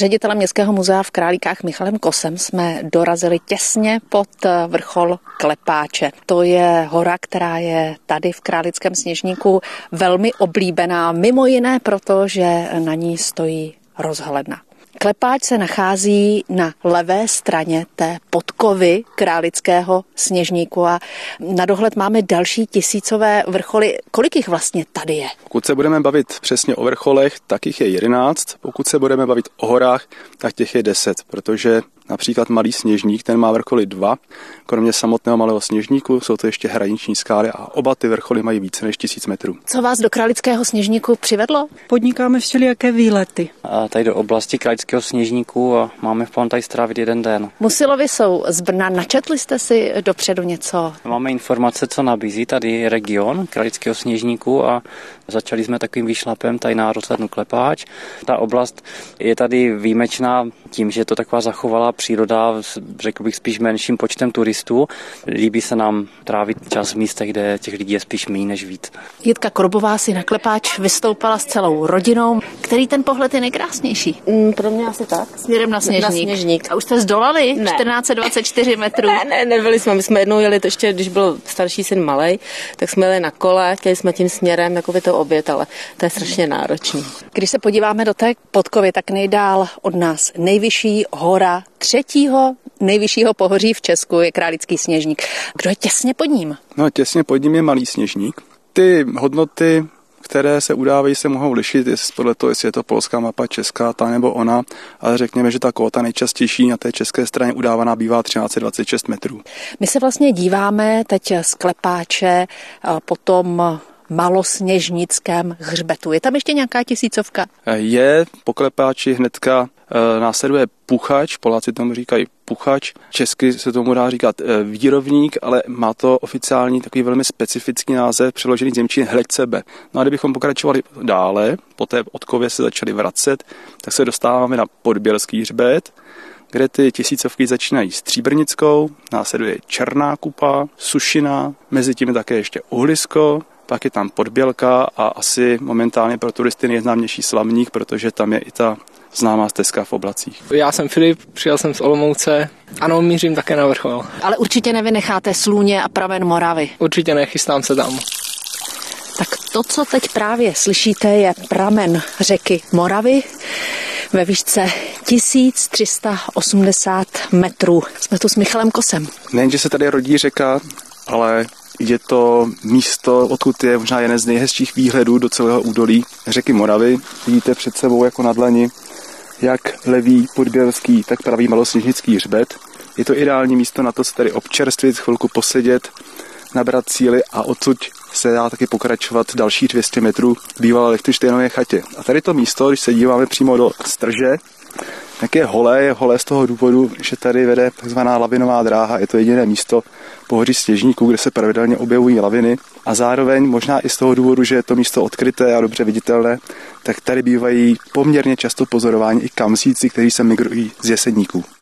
ředitelem Městského muzea v Králíkách Michalem Kosem jsme dorazili těsně pod vrchol Klepáče. To je hora, která je tady v Králickém Sněžníku velmi oblíbená, mimo jiné proto, že na ní stojí rozhledna. Klepáč se nachází na levé straně té podkovy Králického Sněžníku a na dohled máme další tisícové vrcholy. Kolik jich vlastně tady je? Pokud se budeme bavit přesně o vrcholech, tak jich je 11. Pokud se budeme bavit o horách, tak těch je 10, protože například Malý Sněžník, ten má vrcholy 2. Kromě samotného Malého Sněžníku jsou to ještě hraniční skály a oba ty vrcholy mají více než 1000 metrů. Co vás do Králického Sněžníku přivedlo? Podnikáme všelijaké výlety. A tady do oblasti Králického Sněžníku a máme v plánu tady strávit jeden den. Musilovi jsou z Brna. Načetli jste si dopředu něco? Máme informace, co nabízí tady region Králického Sněžníku a začali jsme takovým výšlapem tady na rozhlednu Klepáč. Ta oblast je tady výjimečná tím, že je to taková zachovalá příroda, řekl bych spíš menším počtem turistů. Líbí se nám trávit čas v místech, kde těch lidí je spíš méně než víc. Jitka Korbová si na Klepáč vystoupala s celou rodinou. Který ten pohled je nejkrásnější? Pro mě asi tak. Směrem na Sněžník. A už jste zdolali? Ne. 1424 metrů. Ne, nebyli jsme. My jsme jednou jeli, to ještě, když byl starší syn malej, tak jsme jeli na kole, chtěli jsme tím směrem jako by to obět, ale to je strašně náročný. Když se podíváme do té podkovy, tak nejdál od nás nejvyšší hora 3. nejvyššího pohoří v Česku je Králický Sněžník. Kdo je těsně pod ním? No, těsně pod ním je Malý Sněžník. Ty hodnoty, které se udávají, se mohou lišit podle toho, jestli je to polská mapa, česká, ta nebo ona, ale řekněme, že ta kóta nejčastější na té české straně udávaná bývá 1326 metrů. My se vlastně díváme teď z Klepáče po tom malosněžnickém hřbetu. Je tam ještě nějaká tisícovka? Je, po Klepáči hnedka následuje Puchač, Poláci tomu říkají Puchač, česky se tomu dá říkat Vírovník, ale má to oficiální takový velmi specifický název, přeložený z němčiny Hleďsebe. No a kdybychom pokračovali dále, po té odkově se začali vracet, tak se dostáváme na Podbělský hřbet, kde ty tisícovky začínají Stříbrnickou, následuje Černá kupa, Sušina, mezi tím také ještě Uhlisko, pak je tam Podbělka a asi momentálně pro turisty nejznámější Slamník, protože tam je i ta známá stezka v Oblacích. Já jsem Filip, přijel jsem z Olomouce. Ano, mířím také na vrchol. Ale určitě nevynecháte Slůně a pramen Moravy. Určitě nechystám se tam. Tak to, co teď právě slyšíte, je pramen řeky Moravy ve výšce 1380 metrů. Jsme tu s Michalem Kosem. Nejenže se tady rodí řeka, ale je to místo, odkud je možná jeden z nejhezčích výhledů do celého údolí řeky Moravy. Vidíte před sebou jako na dlani, jak levý podbělský, tak pravý malosněžnický hřbet. Je to ideální místo na to se tady občerstvit, chvilku posedět, nabrat síly a odsud se dá taky pokračovat další 200 metrů k bývalé Lichtenštejnově chatě. A tady to místo, když se díváme přímo do strže, tak je holé z toho důvodu, že tady vede takzvaná lavinová dráha. Je to jediné místo pohoří Sněžníků, kde se pravidelně objevují laviny. A zároveň možná i z toho důvodu, že je to místo odkryté a dobře viditelné, tak tady bývají poměrně často pozorováni i kamzíci, kteří se migrují z Jeseníků.